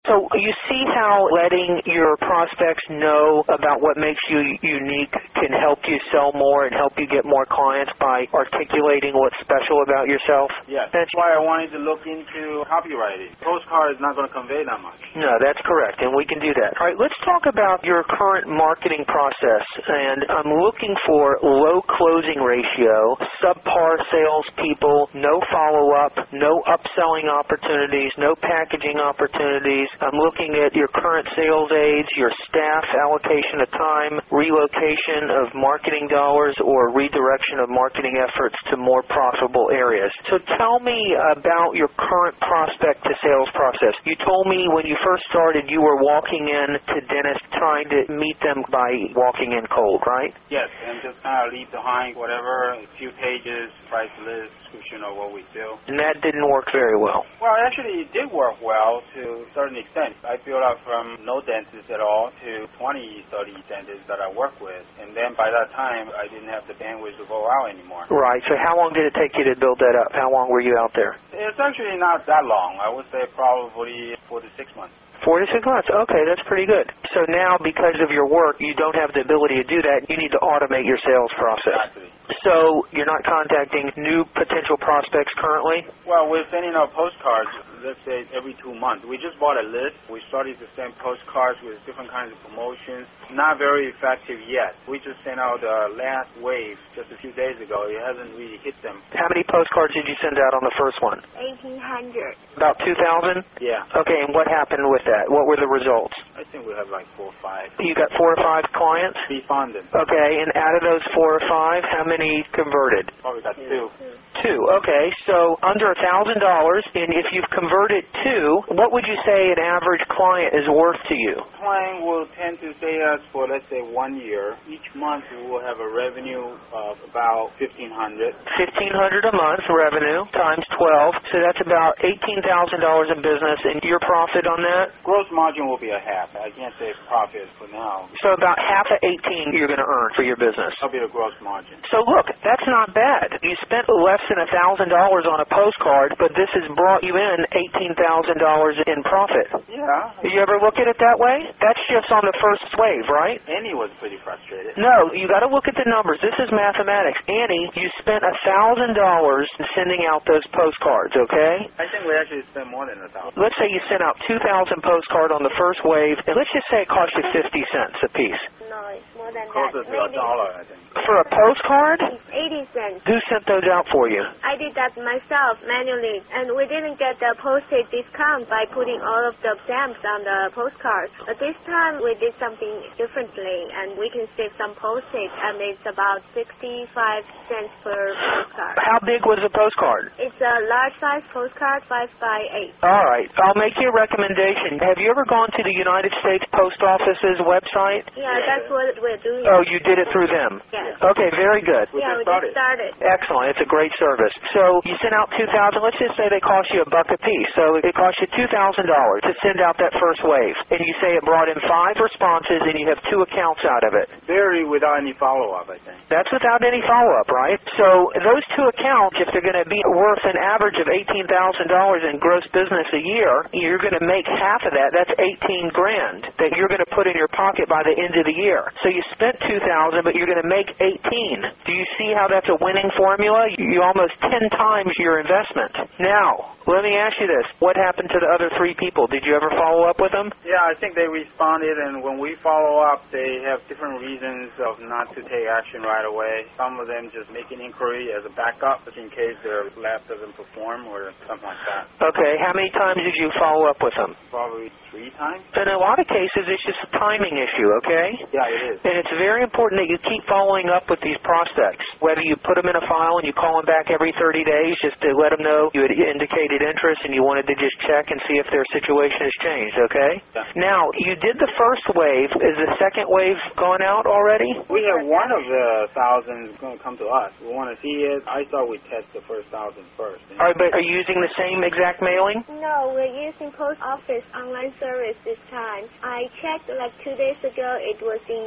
So you see how letting your prospects know about what makes you unique can help you sell more and help you get more clients by articulating what's special about yourself? Yes. That's why I wanted to look into copywriting. Postcard is not going to convey that much. No, that's correct, and we can do that. All right, let's talk about your current marketing process. And I'm looking for low closing ratio, subpar salespeople, no follow-up, no upselling opportunities, no packaging opportunities. I'm looking at your current sales aids, your staff allocation of time, relocation of marketing dollars, or redirection of marketing efforts to more profitable areas. So tell me about your current prospect to sales process. You told me when you first started you were walking in to dentists trying to meet them by walking in cold, right? Yes, and just kind of leave behind whatever, a few pages, price list, description of what we do. And that didn't work very well. Well, actually it did work well to a certain extent. I built up from no dentists at all to 20, 30 dentists that I work with. And then by that time, I didn't have the bandwidth to go out anymore. Right. So how long did it take you to build that up? How long were you out there? It's actually not that long. I would say probably 4 to 6 months. 4 to 6 months. Okay, that's pretty good. So now, because of your work, you don't have the ability to do that. You need to automate your sales process. Exactly. So you're not contacting new potential prospects currently? Well, we're sending out postcards, let's say, every 2 months. We just bought a list. We started to send postcards with different kinds of promotions. Not very effective yet. We just sent out the last wave just a few days ago. It hasn't really hit them. How many postcards did you send out on the first one? 1,800. About 2,000? Yeah. Okay, and what happened with that? What were the results? I think we have like 4 or 5. You got 4 or 5 clients? We found them. Okay, and out of those 4 or 5, how many converted? Probably got 2. 2. Okay, so under $1,000, and if you've converted 2, what would you say an average client is worth to you? Client will tend to stay us for, let's say, 1 year. Each month we will have a revenue of about $1,500. $1,500 a month revenue times 12, so that's about $18,000 in business, and your profit on that? Gross margin will be a half. I can't say profit for now. So about half of 18 you're going to earn for your business. That'll be the gross margin. So look, that's not bad. You spent less than $1,000 on a postcard, but this has brought you in $18,000 in profit. Yeah. You ever look at it that way? That's just on the first wave, right? Annie was pretty frustrated. No, you got to look at the numbers. This is mathematics. Annie, you spent $1,000 sending out those postcards, okay? I think we actually spent more than $1,000. Let's say you sent out 2,000 postcards on the first wave, and let's just say it cost you 50 cents a piece. No, it's more than Closer that. to $1, I think. For a postcard? It's 80 cents. Who sent those out for you? I did that myself manually, and we didn't get the postage discount by putting all of the stamps on the postcard. But this time we did something differently, and we can save some postage, and it's about 65 cents per postcard. How big was the postcard? It's a large size postcard, 5 by 8. All right. I'll make you a recommendation. Have you ever gone to the United States Post Office's website? Yeah, that's what we're doing. Oh, you did it through them? Yes. Okay, very good. Yeah, we just started. Excellent. It's a great service. So you sent out 2,000. Let's just say they cost you $1 a piece. So it cost you $2,000 to send out that first wave. And you say it brought in 5 responses and you have 2 accounts out of it. Very without any follow-up, I think. That's without any follow-up, right? So those 2 accounts, if they're going to be worth an average of $18,000 in gross business a year, you're going to make half of that. That's $18,000 that you're going to put in your pocket by the end of the year. So you spent $2,000, but you're going to make $18,000. Do you see how that's a winning formula? You almost 10 times your investment. Now, let me ask you this. What happened to the other 3 people? Did you ever follow up with them? Yeah, I think they responded, and when we follow up, they have different reasons of not to take action right away. Some of them just make an inquiry as a backup, just in case their lab doesn't perform or something like that. Okay, how many times did you follow up with them? Probably 3 times. In a lot of cases, it's just a timing issue, okay? Yeah, it is. And it's very important that you keep following up with these prospects. Whether you put them in a file and you call them back every 30 days just to let them know you had indicated interest and you wanted to just check and see if their situation has changed, okay? Yeah. Now, you did the first wave. Is the second wave gone out already? We have one of the 1,000 going to come to us. We want to see it. I thought we'd test the first 1,000 first. All right, but are you using the same exact mailing? No, we're using post office online service this time. I checked like 2 days ago. It was in production.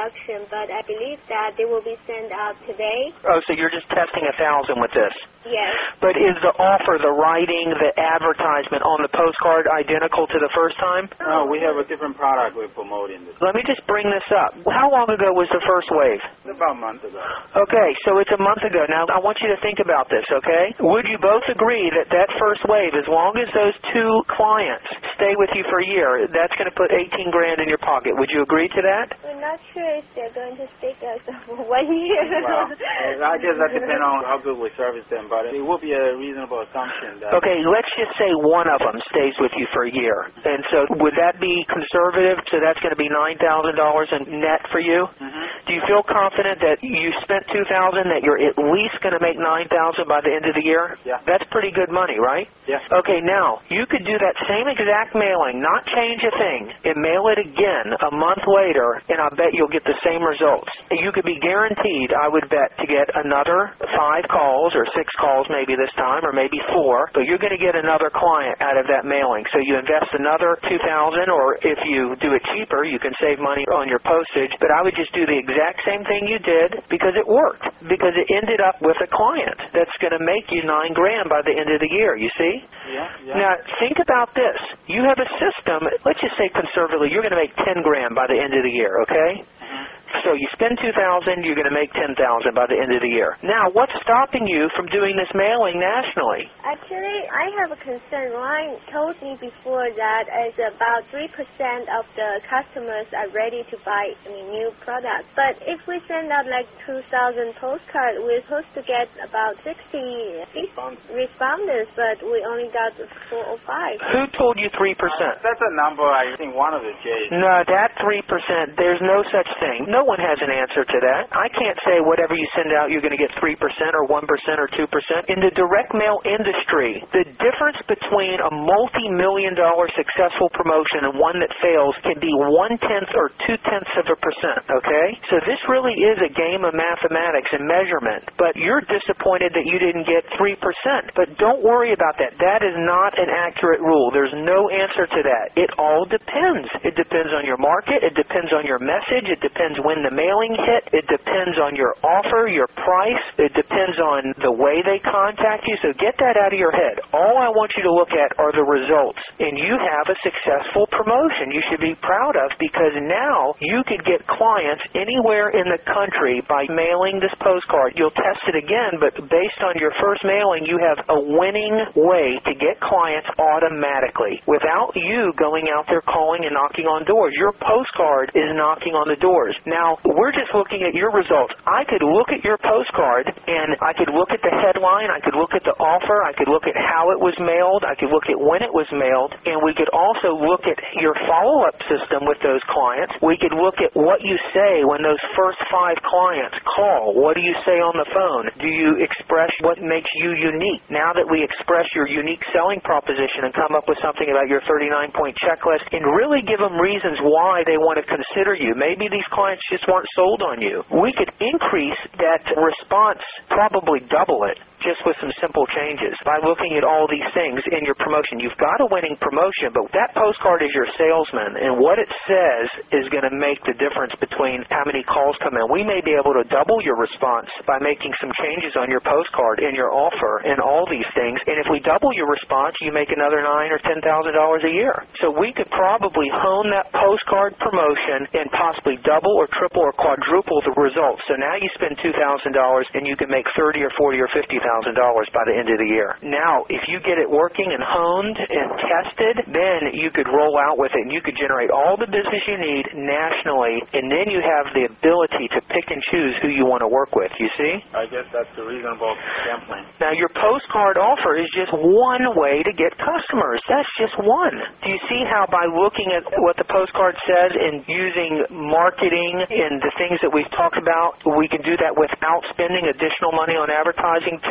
production, but I believe that they will be sent out today. Oh, so you're just testing 1,000 with this? Yes. But is the offer, the writing, the advertisement on the postcard identical to the first time? No, we have a different product we're promoting. Let me just bring this up. How long ago was the first wave? About a month ago. Okay, so it's a month ago. Now, I want you to think about this, okay? Would you both agree that that first wave, as long as those 2 clients stay with you for a year, that's going to put $18 grand in your pocket? Would you agree to that? We're not sure if they're going to stick us for 1 year. Well, I guess that depends on how good we service them, but it will be a reasonable assumption that... Okay, let's just say one of them stays with you for a year. And so would that be conservative? So that's going to be $9,000 in net for you? Mm-hmm. Do you feel confident that you spent $2,000, that you're at least going to make $9,000 by the end of the year? Yeah. That's pretty good money, right? Yes. Okay, now, you could do that same exact mailing, not change a thing, and mail it again a month later, and I bet you'll get the same results. You could be guaranteed, I would bet, to get another 5 calls or 6 calls maybe this time, or maybe 4, but you're going to get another client out of that mailing. So you invest another $2,000, or if you do it cheaper, you can save money on your postage, but I would just do the exact same thing you did because it worked, because it ended up with a client that's going to make you $9 grand by the end of the year, you see? Yeah. Now, think about this. You have a system, let's just say conservatively, you're going to make $10 grand by the end of the year, okay? So you spend $2,000, you're going to make $10,000 by the end of the year. Now, what's stopping you from doing this mailing nationally? Actually, I have a concern. Ryan told me before that as about 3% of the customers are ready to buy new products. But if we send out like 2,000 postcards, we're supposed to get about 60 respondents, but we only got 4 or 5. Who told you 3%? That's a number I think one of the J's. No, that 3%, there's no such thing. No one has an answer to that. I can't say whatever you send out you're going to get 3% or 1% or 2%. In the direct mail industry, the difference between a multi-million-dollar successful promotion and one that fails can be 1/10 or 0.2%, okay? So this really is a game of mathematics and measurement, but you're disappointed that you didn't get 3%. But don't worry about that. That is not an accurate rule. There's no answer to that. It all depends. It depends on your market. It depends on your message. It depends when the mailing hit. It depends on your offer, your price. It depends on the way they contact you. So get that out of your head. All I want you to look at are the results. And you have a successful promotion you should be proud of, because now you could get clients anywhere in the country by mailing this postcard. You'll test it again, but based on your first mailing, you have a winning way to get clients automatically without you going out there calling and knocking on doors. Your postcard is knocking on the doors. Now, we're just looking at your results. I could look at your postcard, and I could look at the headline, I could look at the offer, I could look at how it was mailed, I could look at when it was mailed, and we could also look at your follow-up system with those clients. We could look at what you say when those first 5 clients call. What do you say on the phone? Do you express what makes you unique? Now that we express your unique selling proposition and come up with something about your 39-point checklist and really give them reasons why they want to consider you. Maybe these clients just weren't sold on you. We could increase that response, probably double it, just with some simple changes by looking at all these things in your promotion. You've got a winning promotion, but that postcard is your salesman, and what it says is going to make the difference between how many calls come in. We may be able to double your response by making some changes on your postcard and your offer and all these things, and if we double your response, you make another $9,000 or $10,000 a year. So we could probably hone that postcard promotion and possibly double or triple or quadruple the results. So now you spend $2,000 and you can make $30,000 or $40,000 or $50,000 by the end of the year. Now, if you get it working and honed and tested, then you could roll out with it and you could generate all the business you need nationally, and then you have the ability to pick and choose who you want to work with, you see? I guess that's a reasonable sampling. Now, your postcard offer is just one way to get customers. That's just one. Do you see how by looking at what the postcard says and using marketing and the things that we've talked about, we can do that without spending additional money on advertising to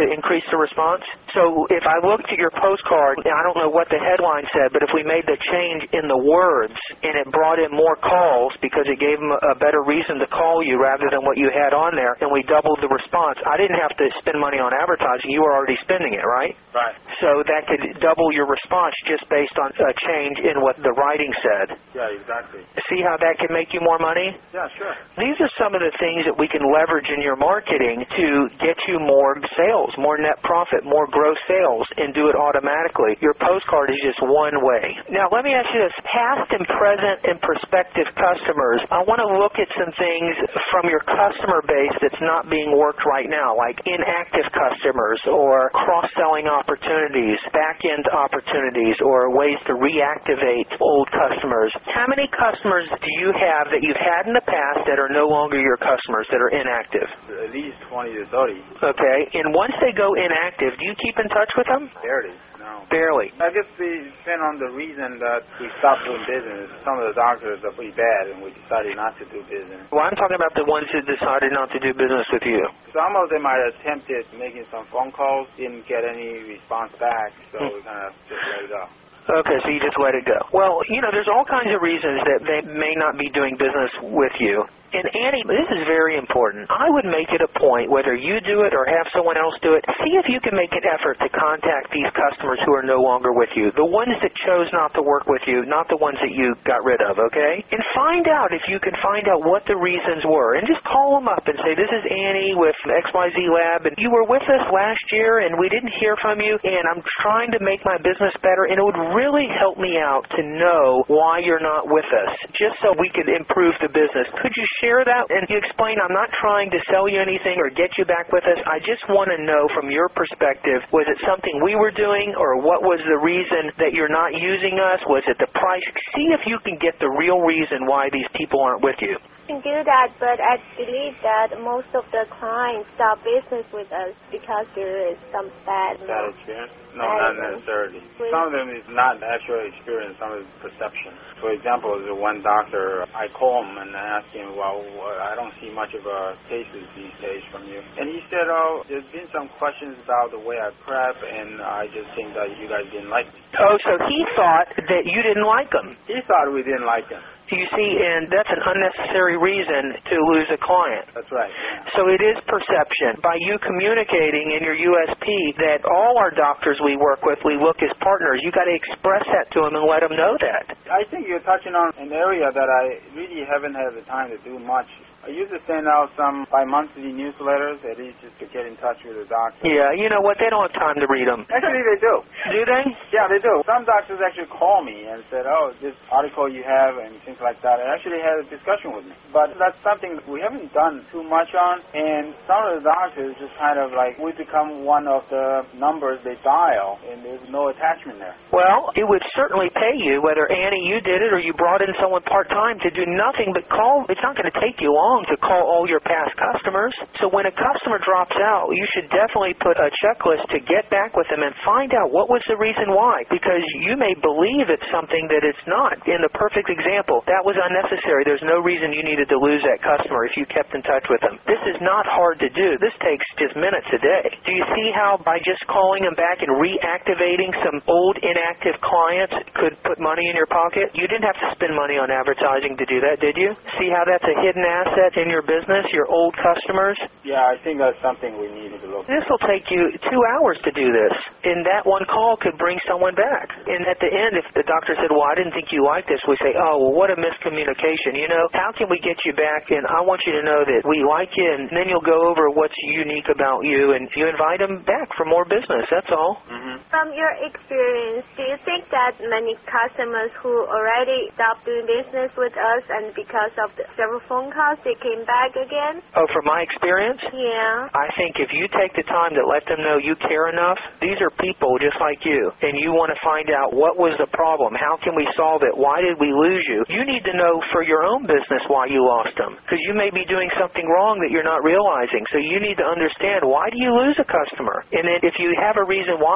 increase the response? So if I looked at your postcard, I don't know what the headline said, but if we made the change in the words and it brought in more calls because it gave them a better reason to call you rather than what you had on there, and we doubled the response, I didn't have to spend money on advertising. You were already spending it, right? Right. So that could double your response just based on a change in what the writing said. Yeah, exactly. See how that can make you more money? Yeah, sure. These are some of the things that we can leverage in your marketing to get you more sales, more net profit, more gross sales, and do it automatically. Your postcard is just one way. Now, let me ask you this. Past and present and prospective customers, I want to look at some things from your customer base that's not being worked right now, like inactive customers or cross-selling opportunities, back-end opportunities, or ways to reactivate old customers. How many customers do you have that you've had in the past that are no longer your customers, that are inactive? At least 20 to 30. Okay. And once they go inactive, do you keep in touch with them? Barely. No. Barely. I guess it depends on the reason that we stopped doing business. Some of the doctors are pretty bad, and we decided not to do business. Well, I'm talking about the ones who decided not to do business with you. Some of them I attempted making some phone calls, didn't get any response back, so we kind of just let it go. Okay, so you just let it go. Well, there's all kinds of reasons that they may not be doing business with you. And Annie, this is very important. I would make it a point, whether you do it or have someone else do it, see if you can make an effort to contact these customers who are no longer with you, the ones that chose not to work with you, not the ones that you got rid of, okay? And find out if you can find out what the reasons were. And just call them up and say, this is Annie with XYZ Lab, and you were with us last year, and we didn't hear from you, and I'm trying to make my business better, and it would really help me out to know why you're not with us, just so we could improve the business. Could you share that? And you explain, I'm not trying to sell you anything or get you back with us. I just want to know from your perspective, was it something we were doing, or what was the reason that you're not using us? Was it the price? See if you can get the real reason why these people aren't with you. Can do that, but I believe that most of the clients stop business with us because there is some bad experience? No, not necessarily. Some of them is not actual experience, some of it is perception. For example, there's one doctor, I call him and I ask him, well, I don't see much of cases these days from you. And he said, there's been some questions about the way I prep, and I just think that you guys didn't like me. Oh, so he thought that you didn't like him. He thought we didn't like him. You see, and that's an unnecessary reason to lose a client. That's right. Yeah. So it is perception. By you communicating in your USP that all our doctors we work with, we look as partners, you got to express that to them and let them know that. I think you're touching on an area that I really haven't had the time to do much. I used to send out some bi-monthly newsletters, at least just to get in touch with the doctor. Yeah, you know what? They don't have time to read them. Actually, they do. Do they? Yeah, they do. Some doctors actually call me and said, this article you have and things like that. They actually had a discussion with me. But that's something we haven't done too much on, and some of the doctors just kind of like, we become one of the numbers they dial, and there's no attachment there. Well, it would certainly pay you, whether, Annie, you did it or you brought in someone part-time, to do nothing but call. It's not going to take you long to call all your past customers. So when a customer drops out, you should definitely put a checklist to get back with them and find out what was the reason why. Because you may believe it's something that it's not. In the perfect example, that was unnecessary. There's no reason you needed to lose that customer if you kept in touch with them. This is not hard to do. This takes just minutes a day. Do you see how by just calling them back and reactivating some old inactive clients could put money in your pocket? You didn't have to spend money on advertising to do that, did you? See how that's a hidden asset in your business, your old customers? Yeah, I think that's something we need to look at. This will take you 2 hours to do this, and that one call could bring someone back. And at the end, if the doctor said, well, I didn't think you liked this, we say, what a miscommunication. How can we get you back? And I want you to know that we like you, and then you'll go over what's unique about you, and you invite them back for more business. That's all. Mm-hmm. From your experience, do you think that many customers who already stopped doing business with us and because of the several phone calls, they came back again? Oh, from my experience? Yeah. I think if you take the time to let them know you care enough, these are people just like you, and you want to find out what was the problem, how can we solve it, why did we lose you? You need to know for your own business why you lost them, because you may be doing something wrong that you're not realizing. So you need to understand, why do you lose a customer? And then if you have a reason why you left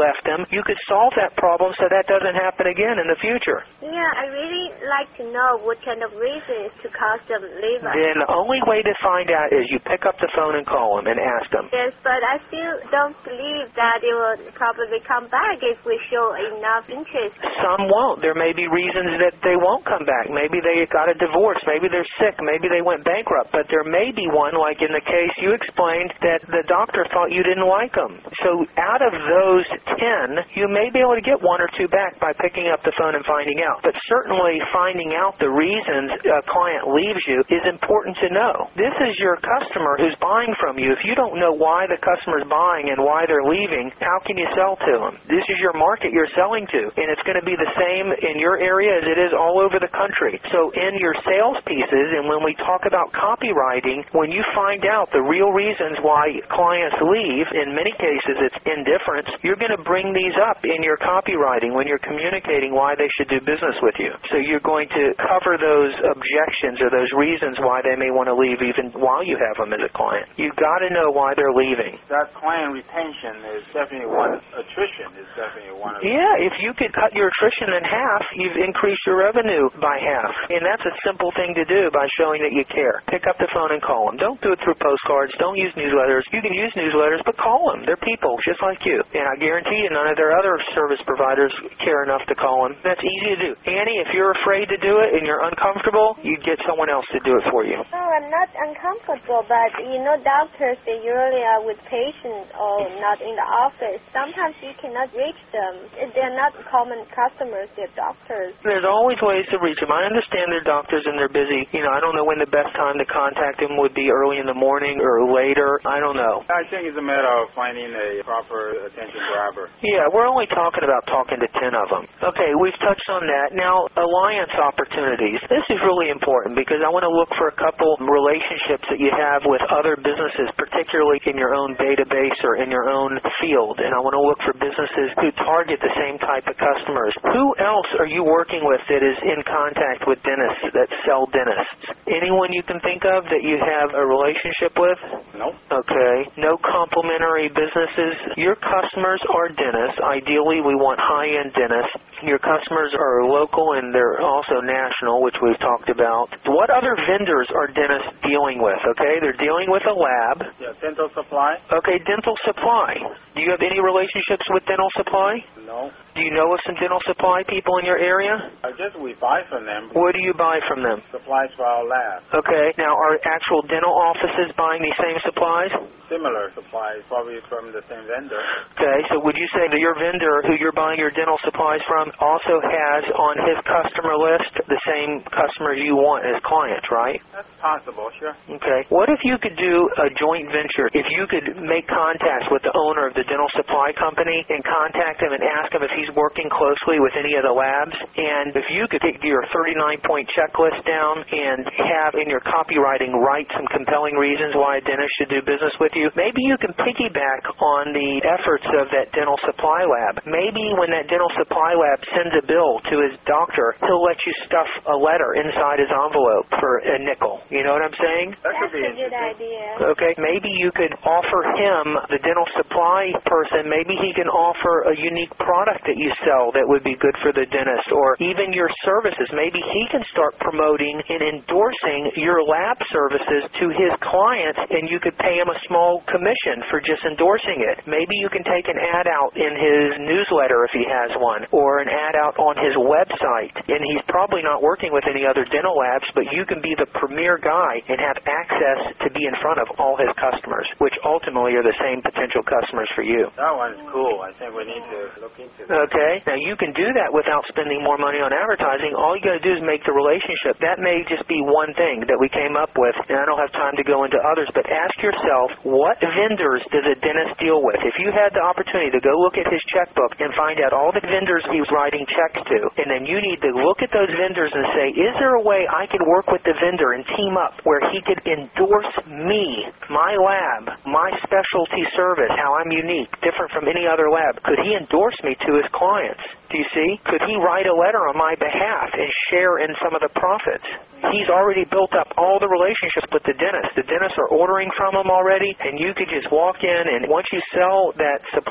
left them, you could solve that problem so that doesn't happen again in the future. Yeah, I really like to know what kind of reasons to cause them leave us. Then the only way to find out is you pick up the phone and call them and ask them. Yes, but I still don't believe that they will probably come back if we show enough interest. Some won't. There may be reasons that they won't come back. Maybe they got a divorce. Maybe they're sick. Maybe they went bankrupt. But there may be one, like in the case you explained, that the doctor thought you didn't like them. So out of those 10, you may be able to get 1 or 2 back by picking up the phone and finding out. But certainly finding out the reasons a client leaves you is important to know. This is your customer who's buying from you. If you don't know why the customer's buying and why they're leaving, how can you sell to them? This is your market you're selling to, and it's going to be the same in your area as it is all over the country. So in your sales pieces, and when we talk about copywriting, when you find out the real reasons why clients leave, in many cases it's indifference, you're going to bring these up in your copywriting when you're communicating why they should do business with you. So you're going to cover those objections or those reasons why they may want to leave even while you have them as a client. You've got to know why they're leaving. That client retention is definitely one. Attrition is definitely one of them. Yeah, if you could cut your attrition in half, you've increased your revenue by half. And that's a simple thing to do by showing that you care. Pick up the phone and call them. Don't do it through postcards. Don't use newsletters. You can use newsletters, but call them. They're people just like you. And I guarantee you none of their other service providers care enough to call them. That's easy to do. Annie, if you're afraid to do it and you're uncomfortable, you get someone else to do it for you. No, I'm not uncomfortable, but doctors, they usually are with patients or not in the office. Sometimes you cannot reach them. They're not common customers, they're doctors. There's always ways to reach them. I understand they're doctors and they're busy. I don't know when the best time to contact them would be, early in the morning or later. I don't know. I think it's a matter of finding a proper attention grabber. Yeah, we're only talking about talking to 10 of them. Okay, we've touched on that. Now, alliance opportunities. This is really important because I want to look for a couple relationships that you have with other businesses, particularly in your own database or in your own field. And I want to look for businesses who target the same type of customers. Who else are you working with that is in contact with dentists that sell dentists? Anyone you can think of that you have a relationship with? No. Okay. No complementary businesses. Your customers are dentists. Ideally, we want high-end dentists. Your customers are local and they're also national, which we've talked about. What other vendors are dentists dealing with? Okay, they're dealing with a lab. Yeah, dental supply. Okay, dental supply. Do you have any relationships with dental supply? No. Do you know of some dental supply people in your area? I guess we buy from them. Where do you buy from them? Supplies for our lab. Okay. Now, are actual dental offices buying these same supplies? Similar supplies, probably from the same vendor. Okay. So would you say that your vendor, who you're buying your dental supplies from, also has on his customer list the same customers you want as clients, right? That's possible, sure. Okay. What if you could do a joint venture? If you could make contact with the owner of the dental supply company and contact him and ask him if he's working closely with any of the labs, and if you could take your 39-point checklist down and have in your copywriting write some compelling reasons why a dentist should do business with you, maybe you can piggyback on the efforts of that dental supply lab. Maybe when that dental supply lab sends a bill to his doctor, he'll let you stuff a letter inside his envelope for a nickel. You know what I'm saying? That could be a good idea. Okay, maybe you could offer him, the dental supply person, maybe he can offer a unique product that you sell that would be good for the dentist, or even your services. Maybe he can start promoting and endorsing your lab services to his clients, and you could pay him a small commission for just endorsing it. Maybe you can take an ad out in his newsletter if he has one, or an ad out on his website. And he's probably not working with any other dental labs, but you can be the premier guy and have access to be in front of all his customers, which ultimately are the same potential customers for you. That one's cool. I think we need to look into that. Okay. Now, you can do that without spending more money on advertising. All you got to do is make the relationship. That may just be one thing that we came up with, and I don't have time to go into others, but ask yourself, what vendors does a dentist deal with? If you had the opportunity to go look at his checkbook and find out all the vendors he was writing checks to, and then you need to look at those vendors and say, is there a way I could work with the vendor and team up where he could endorse me, my lab, my specialty service, how I'm unique, different from any other lab? Could he endorse me to his clients? Do you see? Could he write a letter on my behalf and share in some of the profits? He's already built up all the relationships with the dentist. The dentists are ordering from him already, and you could just walk in, and once you sell that supply company,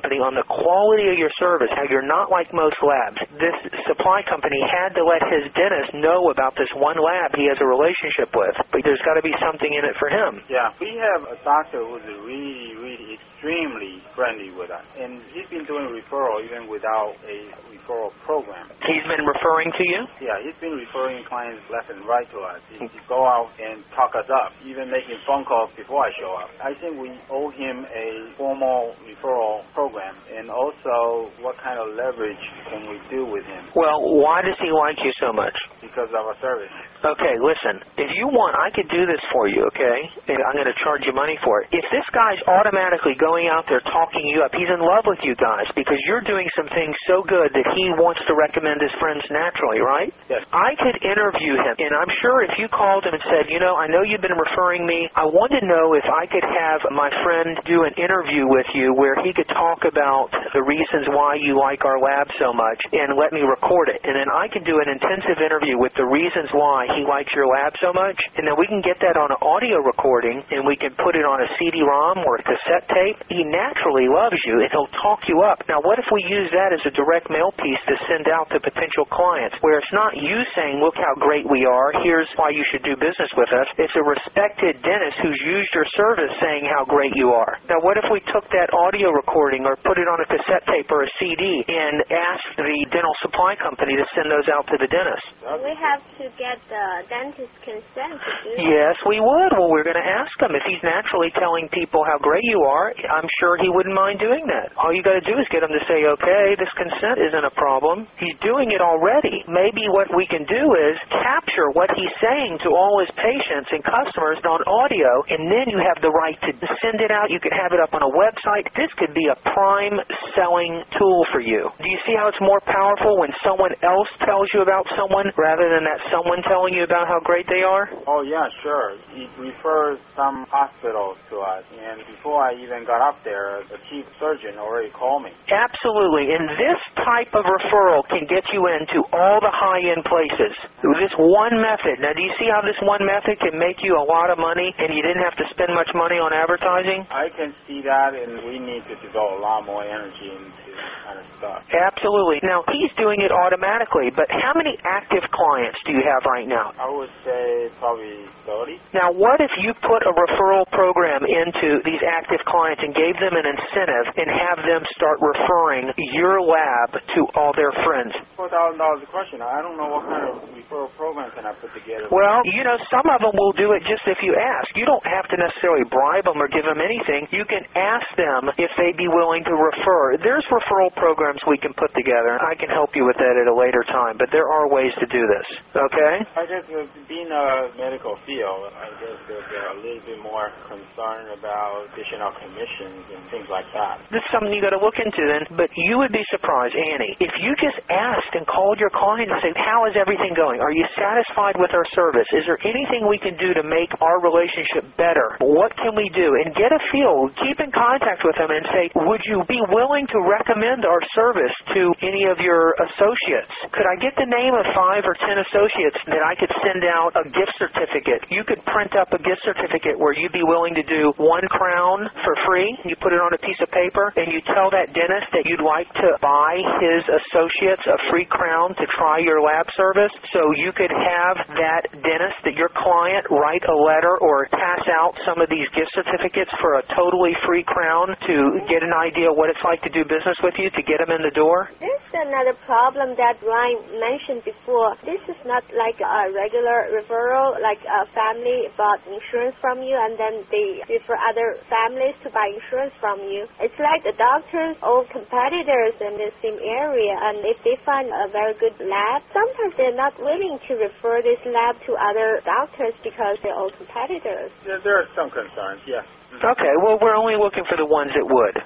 company on the quality of your service, how you're not like most labs. This supply company had to let his dentist know about this one lab he has a relationship with, but there's got to be something in it for him. Yeah, we have a doctor who's really extremely friendly with us, and he's been doing referral even without a referral program. He's been referring to you? Yeah, he's been referring clients left and right to us. He go out and talk us up, even making phone calls before I show up. I think we owe him a formal referral program, and also what kind of leverage can we do with him? Well, why does he like you so much? Because of our service. Okay, listen, if you want, I could do this for you, okay? I'm going to charge you money for it. If this guy's automatically going out there talking you up, he's in love with you guys because you're doing some things so good that he wants to recommend his friends naturally, right? Yes. I could interview him, and I'm sure if you called him and said, you know, I know you've been referring me. I want to know if I could have my friend do an interview with you where he could talk about the reasons why you like our lab so much and let me record it. And then I can do an intensive interview with the reasons why he likes your lab so much, and then we can get that on an audio recording, and we can put it on a CD-ROM or a cassette tape. He naturally loves you, and he'll talk you up. Now, what if we use that as a direct mail piece to send out to potential clients, where it's not you saying, look how great we are, here's why you should do business with us. It's a respected dentist who's used your service saying how great you are. Now, what if we took that audio recording or put it on a cassette tape or a CD and asked the dental supply company to send those out to the dentist? We have to get the dentist's consent to do that. Yes, we would. Well, we're going to ask him. If he's naturally telling people how great you are, I'm sure he wouldn't mind doing that. All you got to do is get him to say, okay, this consent isn't a problem. He's doing it already. Maybe what we can do is capture what he's saying to all his patients and customers on audio, and then you have the right to send it out. You could have it up on a website. This could be a prime selling tool for you. Do you see how it's more powerful when someone else tells you about someone rather than that someone telling you about how great they are? Oh, yeah, sure. He refers some hospitals to us, and before I even got up there, the chief surgeon already called me. Absolutely, and this type of referral can get you into all the high-end places. This one method. Now, do you see how this one method can make you a lot of money and you didn't have to spend much money on advertising? I can see that, and we need to devote a lot more energy into this kind of stuff. Absolutely. Now, he's doing it automatically, but how many active clients do you have right now? I would say probably 30. Now, what if you put a referral program into these active clients and gave them an incentive and have them start referring your lab to all their friends? $4,000 a question. I don't know what kind of referral program can I put together. Well, you know, some of them will do it just if you ask. You don't have to necessarily bribe them or give them anything. You can ask them if they'd be willing to refer. There's referral programs we can put together. I can help you with that at a later time, but there are ways to do this, okay? I guess being a medical field, I guess they're a little bit more concerned about additional commissions and things like that. This is something you got to look into then, but you would be surprised, Annie, if you just asked and called your client and said, how is everything going? Are you satisfied with our service? Is there anything we can do to make our relationship better? What can we do? And get a feel. Keep in contact with them and say, would you be willing to recommend our service to any of your associates? Could I get the name of 5 or 10 associates that I could send out a gift certificate? You could print up a gift certificate where you'd be willing to do 1 crown for free. You put it on a piece of paper and you tell that dentist that you'd like to buy his associates a free crown to try your lab service. So you could have that dentist, that your client, write a letter or pass out some of these gift certificates for a totally free crown to get an idea what it's like to do business with you, to get them in the door. There's another problem that Ryan mentioned before. This is not like a regular referral, like a family bought insurance from you and then they refer other families to buy insurance from you. It's like the doctors, old competitors in the same area, and if they find a very good lab, sometimes they're not willing to refer this lab to other doctors because they're old competitors. There are some concerns, yes. Okay, well, we're only looking for the ones that would.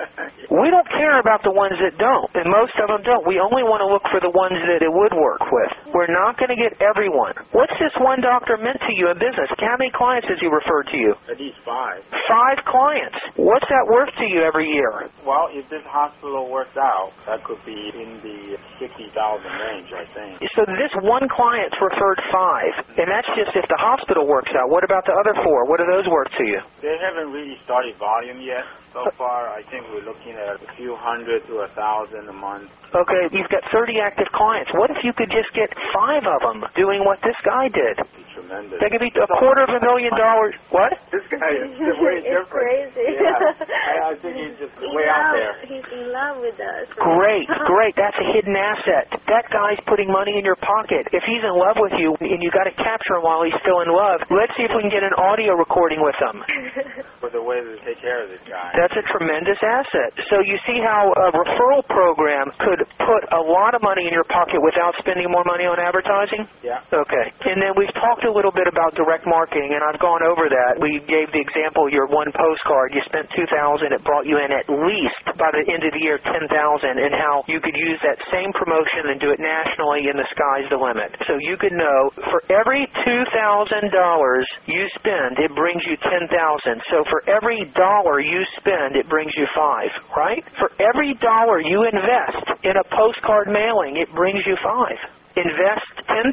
We don't care about the ones that don't, and most of them don't. We only want to look for the ones that it would work with. We're not going to get everyone. What's this one doctor meant to you in business? How many clients has he referred to you? At least 5. 5 clients. What's that worth to you every year? Well, if this hospital works out, that could be in the $60,000 range, I think. So this one client's referred 5, and that's just if the hospital works out. What about the other 4? What are those worth to you? They haven't haven't really started volume yet. So far, I think we're looking at a few hundred to 1,000 a month. Okay, you've got 30 active clients. What if you could just get 5 of them doing what this guy did? It's tremendous. They could be $250,000. What? This guy is way different. Crazy. Yeah, I think he's just way out there. He's in love with us. Great. That's a hidden asset. That guy's putting money in your pocket. If he's in love with you and you got to capture him while he's still in love, let's see if we can get an audio recording with him. For the way to take care of this guy. That's a tremendous asset. So you see how a referral program could put a lot of money in your pocket without spending more money on advertising? Yeah. Okay. And then we've talked a little bit about direct marketing, and I've gone over that. We gave the example, your one postcard, you spent $2,000, it brought you in at least, by the end of the year, $10,000, and how you could use that same promotion and do it nationally, and the sky's the limit. So you could know, for every $2,000 you spend, it brings you $10,000. So for every dollar you spend, it brings you $5, right? For every dollar you invest in a postcard mailing, it brings you $5. Invest $10,000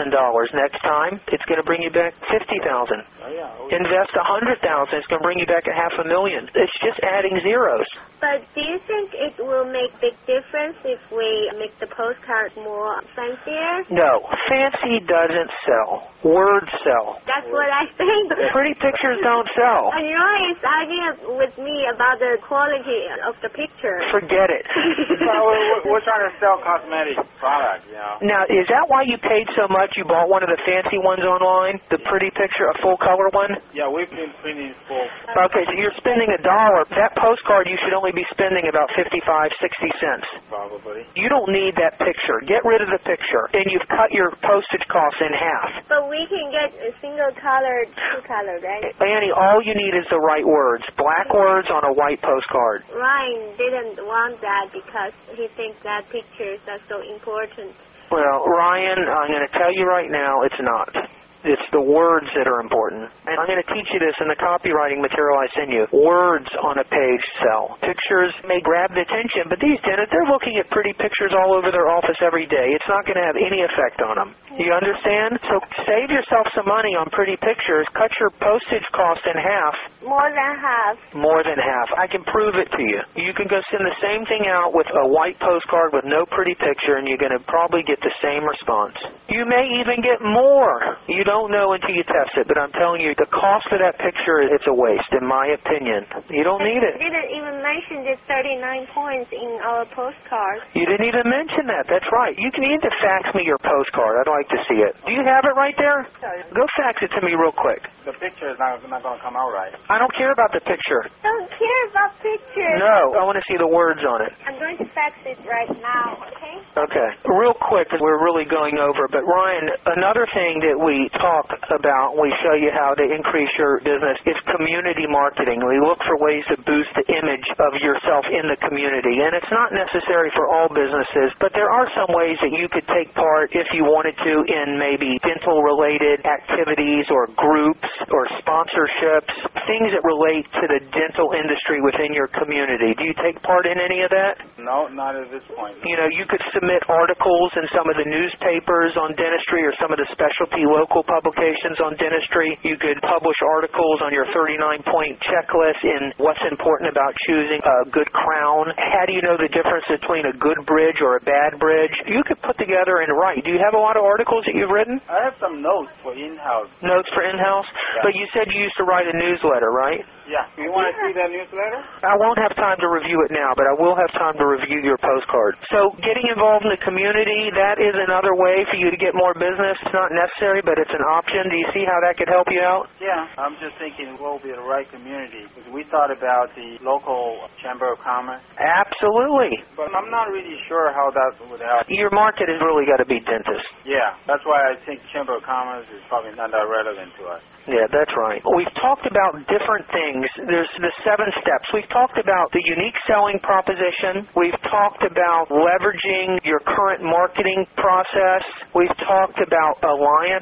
next time, it's going to bring you back $50,000. Oh, yeah. Invest $100,000, it's going to bring you back $500,000. It's just adding zeros. But do you think it will make big difference if we make the postcard more fancier? No, fancy doesn't sell. Words sell. That's what I think. Pretty pictures don't sell. And Roy is arguing with me about the quality of the picture. Forget it. Well, we're trying to sell cosmetic products, you know. Now, is that why you paid so much? You bought one of the fancy ones online? The pretty picture, a full color one? Yeah, we've been printing full. Okay, so you're spending $1. That postcard, you should only be spending about 55, 60 cents. Probably. You don't need that picture. Get rid of the picture. And you've cut your postage costs in half. But we can get a single colored, two colored, right? Annie, all you need is the right words. Black words on a white postcard. Ryan didn't want that because he thinks that pictures are so important. Well, Ryan, I'm going to tell you right now, it's not. It's the words that are important. And I'm going to teach you this in the copywriting material I send you. Words on a page sell. Pictures may grab the attention, but these tenants, they're looking at pretty pictures all over their office every day. It's not going to have any effect on them. You understand? So save yourself some money on pretty pictures. Cut your postage cost in half. More than half. More than half. I can prove it to you. You can go send the same thing out with a white postcard with no pretty picture, and you're going to probably get the same response. You may even get more. You don't know until you test it, but I'm telling you, the cost of that picture, it's a waste, in my opinion. You don't need it. You didn't even mention the 39 points in our postcard. You didn't even mention that. That's right. You can either fax me your postcard. I'd like to see it. Do you have it right there? Go fax it to me real quick. The picture is not going to come out right. I don't care about the picture. Don't care about pictures. No, I want to see the words on it. I'm going to fax it right now, okay? Okay. Real quick, because we're really going over, but Ryan, another thing that we talk about, we show you how to increase your business, is community marketing. We look for ways to boost the image of yourself in the community. And it's not necessary for all businesses, but there are some ways that you could take part if you wanted to in maybe dental-related activities or groups or sponsorships, things that relate to the dental industry within your community. Do you take part in any of that? No, not at this point. You know, you could submit articles in some of the newspapers on dentistry or some of the specialty local publications on dentistry. You could publish articles on your 39-point checklist in what's important about choosing a good crown. How do you know the difference between a good bridge or a bad bridge? You could put together and write. Do you have a lot of articles that you've written? I have some notes for in-house. Notes for in-house? Yeah. But you said you used to write a newsletter, right? Yeah. You want to see that newsletter? I won't have time to review it now, but I will have time to review your postcard. So getting involved in the community, that is another way for you to get more business. It's not necessary, but it's an option. Do you see how that could help you out? Yeah. I'm just thinking what will be the right community. Because we thought about the local Chamber of Commerce. Absolutely. But I'm not really sure how that would help. Your market has really got to be dentists. Yeah. That's why I think Chamber of Commerce is probably not that relevant to us. Yeah, that's right. We've talked about different things. There's the 7 steps. We've talked about the unique selling proposition. We've talked about leveraging your current marketing process. We've talked about alliance opportunities.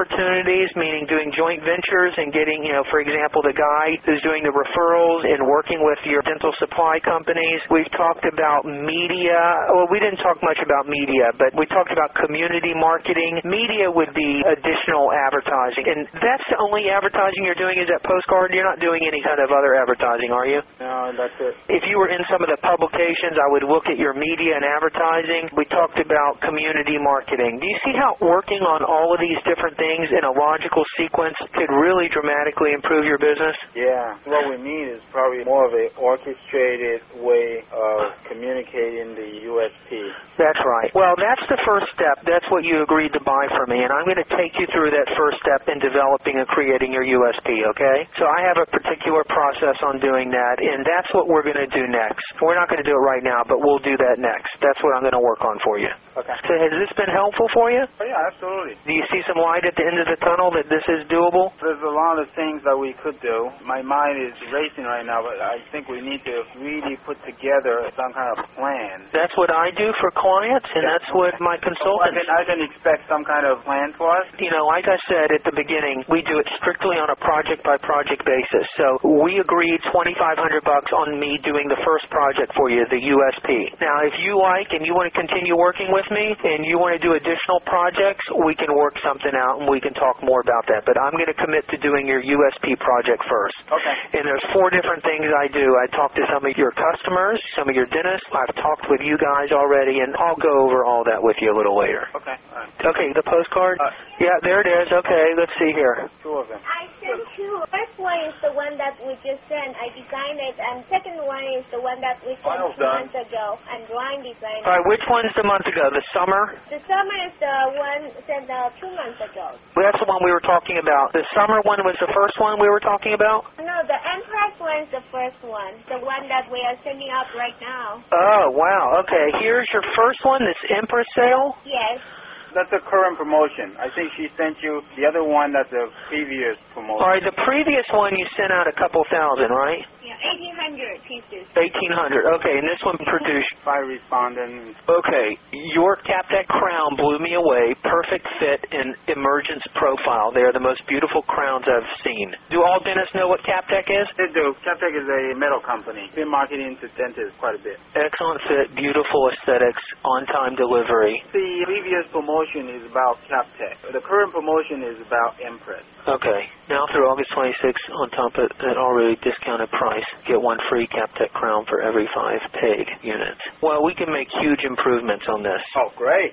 opportunities, meaning doing joint ventures and getting, for example, the guy who's doing the referrals and working with your dental supply companies. We've talked about media. Well, we didn't talk much about media, but we talked about community marketing. Media would be additional advertising. And that's the only advertising you're doing is that postcard? You're not doing any kind of other advertising, are you? No, that's it. If you were in some of the publications, I would look at your media and advertising. We talked about community marketing. Do you see how working on all of these different things in a logical sequence could really dramatically improve your business? Yeah. What we need is probably more of an orchestrated way of communicating the USP. That's right. Well, that's the first step. That's what you agreed to buy from me, and I'm going to take you through that first step in developing and creating your USP, okay? So I have a particular process on doing that, and that's what we're going to do next. We're not going to do it right now, but we'll do that next. That's what I'm going to work on for you. Okay. So has this been helpful for you? Oh, yeah, absolutely. Do you see some light at the end of the tunnel that this is doable? There's a lot of things that we could do. My mind is racing right now, but I think we need to really put together some kind of plan. That's what I do for clients, and that's what my consultants... I can expect some kind of plan for us? Like I said at the beginning, we do it strictly on a project-by-project basis. So we agreed $2,500 on me doing the first project for you, the USP. Now, if you like and you want to continue working with me and you want to do additional projects, we can work something out and we can talk more about that. But I'm going to commit to doing your USP project first. Okay. And there's 4 different things I do. I talk to some of your customers, some of your dentists. I've talked with you guys already, and I'll go over all that with you a little later. Okay. All right. Okay, the postcard? Yeah, there it is. Okay, let's see here. 2 of them. I sent 2. First one is the one that we just sent. I designed it, and second one is the one that we sent 2 months ago. And Ryan designed it. All right, which one's the month ago? The summer? The summer is the one sent 2 months ago. Well, that's the one we were talking about. The summer one was the first one we were talking about? No, the Empress one is the first one. The one that we are sending out right now. Oh, wow. Okay, here's your first one, this Empress sale? Yes. That's a current promotion. I think she sent you the other one that's a previous promotion. All right, the previous one you sent out a couple thousand, right? Yeah, 1,800 pieces. 1,800. Okay, and this one produced... 5 respondents. Okay, your CapTech crown blew me away. Perfect fit and emergence profile. They are the most beautiful crowns I've seen. Do all dentists know what CapTech is? They do. CapTech is a metal company. Been marketing to dentists quite a bit. Excellent fit, beautiful aesthetics, on-time delivery. The previous promotion is about CapTech. The current promotion is about Empress. Okay. Now through August 26th, on top of an already discounted price, get 1 free CapTech crown for every 5 paid units. Well, we can make huge improvements on this. Oh, great.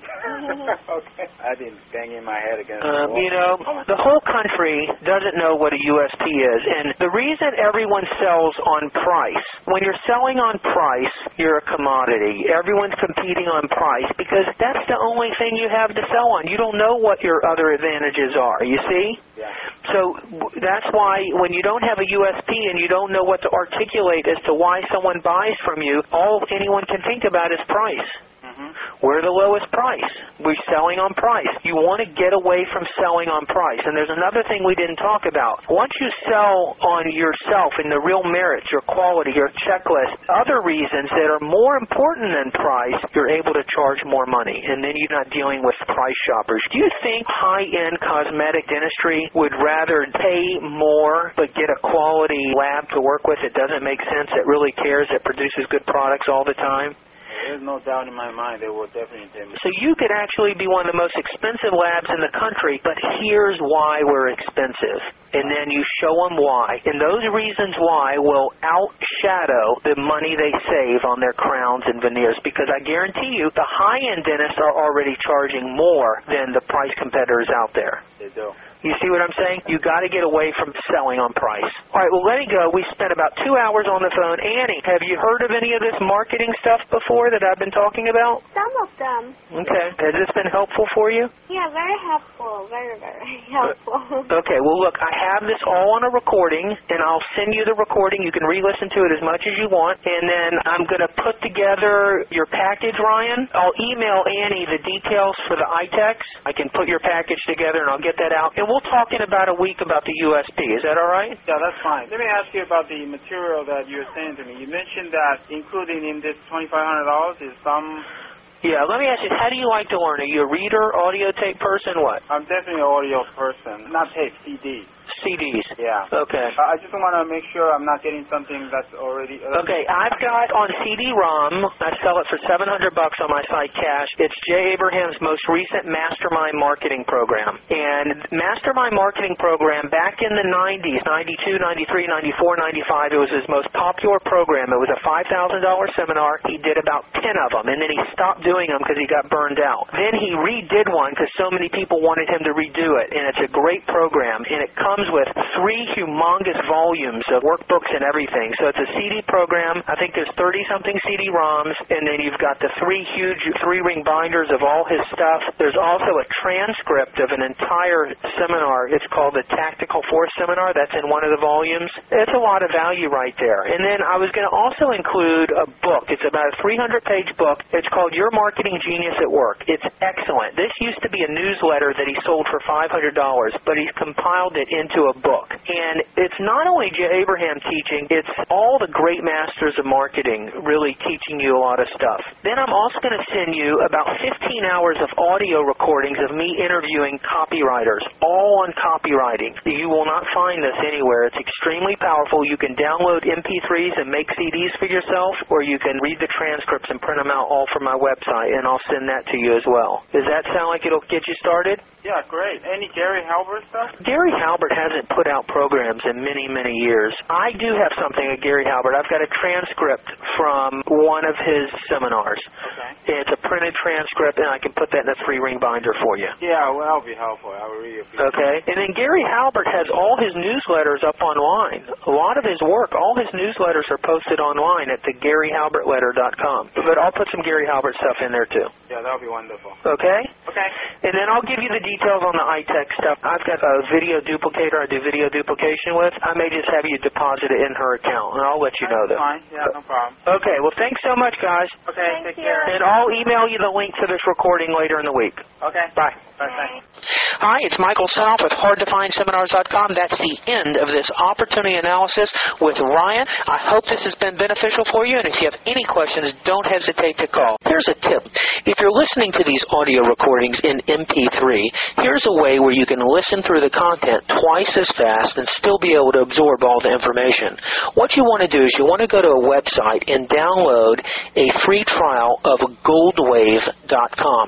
Okay. I've been banging my head against the wall. The whole country doesn't know what a USP is, and the reason everyone sells on price, when you're selling on price, you're a commodity. Everyone's competing on price because that's the only thing you have to sell on. You don't know what your other advantages are, you see? Yeah. So that's why when you don't have a USP and you don't know what to articulate as to why someone buys from you, all anyone can think about is price. We're the lowest price. We're selling on price. You want to get away from selling on price. And there's another thing we didn't talk about. Once you sell on yourself and the real merits, your quality, your checklist, other reasons that are more important than price, you're able to charge more money. And then you're not dealing with price shoppers. Do you think high-end cosmetic dentistry would rather pay more but get a quality lab to work with that doesn't make sense, that really cares, that produces good products all the time? There's no doubt in my mind they will definitely pay more. So you could actually be one of the most expensive labs in the country, but here's why we're expensive. And then you show them why. And those reasons why will outshadow the money they save on their crowns and veneers, because I guarantee you the high-end dentists are already charging more than the price competitors out there. They do. You see what I'm saying? You got to get away from selling on price. All right, well, let me go. We spent about 2 hours on the phone. Annie, have you heard of any of this marketing stuff before that I've been talking about? Some of them. Okay. Has this been helpful for you? Yeah, very helpful. Very, very helpful. Okay, well, look, I have this all on a recording, and I'll send you the recording. You can re-listen to it as much as you want, and then I'm going to put together your package, Ryan. I'll email Annie the details for the iTex. I can put your package together, and I'll get that out. And we'll talk in about a week about the USP. Is that all right? Yeah, that's fine. Let me ask you about the material that you're saying to me. You mentioned that including in this $2,500 is some Yeah, let me ask you, how do you like to learn? Are you a reader, audio tape person, what? I'm definitely an audio person, not tape, CD. CDs. Yeah. Okay. I just want to make sure I'm not getting something that's already... Okay, I've got on CD-ROM, I sell it for $700 on my site cash. It's Jay Abraham's most recent Mastermind Marketing Program. And Mastermind Marketing Program, back in the 90s, 92, 93, 94, 95, it was his most popular program. It was a $5,000 seminar. He did about 10 of them, and then he stopped doing them because he got burned out. Then he redid one because so many people wanted him to redo it, and it's a great program, and it comes with 3 humongous volumes of workbooks and everything. So it's a CD program. I think there's 30-something CD-ROMs, and then you've got the 3 huge 3-ring binders of all his stuff. There's also a transcript of an entire seminar. It's called the Tactical Force Seminar. That's in one of the volumes. It's a lot of value right there. And then I was going to also include a book. It's about a 300-page book. It's called Your Marketing Genius at Work. It's excellent. This used to be a newsletter that he sold for $500, but he's compiled it into a book. And it's not only Jay Abraham teaching, it's all the great masters of marketing really teaching you a lot of stuff. Then I'm also going to send you about 15 hours of audio recordings of me interviewing copywriters, all on copywriting. You will not find this anywhere. It's extremely powerful. You can download MP3s and make CDs for yourself, or you can read the transcripts and print them out all from my website, and I'll send that to you as well. Does that sound like it'll get you started? Yeah, great. Any Gary Halbert stuff? Gary Halbert hasn't put out programs in many, many years. I do have something of Gary Halbert. I've got a transcript from one of his seminars. Okay. It's a printed transcript, and I can put that in a 3-ring binder for you. Yeah, well, that'll be helpful. I would really appreciate it. Okay. And then Gary Halbert has all his newsletters up online. A lot of his work, all his newsletters are posted online at thegaryhalbertletter.com. But I'll put some Gary Halbert stuff in there, too. Yeah, that'll be wonderful. Okay? Okay. And then I'll give you the details on the iTech stuff. I've got a video duplicator I do video duplication with. I may just have you deposit it in her account, and I'll let you know that. Fine. Yeah, no problem. Okay. Well, thanks so much, guys. Okay, take care. And I'll email you the link to this recording later in the week. Okay. Bye. Bye. Hi, it's Michael South with HardToFindSeminars.com. That's the end of this opportunity analysis with Ryan. I hope this has been beneficial for you, and if you have any questions, don't hesitate to call. Here's a tip. If you're listening to these audio recordings in MP3, here's a way where you can listen through the content twice as fast and still be able to absorb all the information. What you want to do is you want to go to a website and download a free trial of Goldwave.com,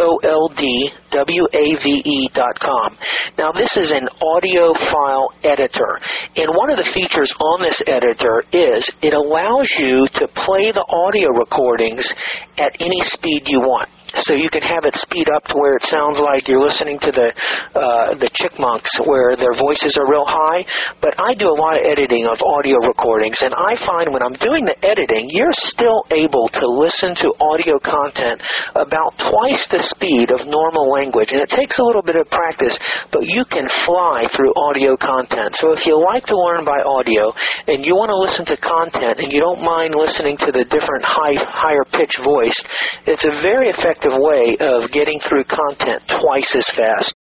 GOLDWAVE.com. Now, this is an audio file editor, and one of the features on this editor is it allows you to play the audio recordings at any speed you want. So you can have it speed up to where it sounds like you're listening to the Chickmunks, where their voices are real high. But I do a lot of editing of audio recordings, and I find when I'm doing the editing, you're still able to listen to audio content about twice the speed of normal language. And it takes a little bit of practice, but you can fly through audio content. So if you like to learn by audio, and you want to listen to content, and you don't mind listening to the different higher pitch voice, it's a very effective way of getting through content twice as fast.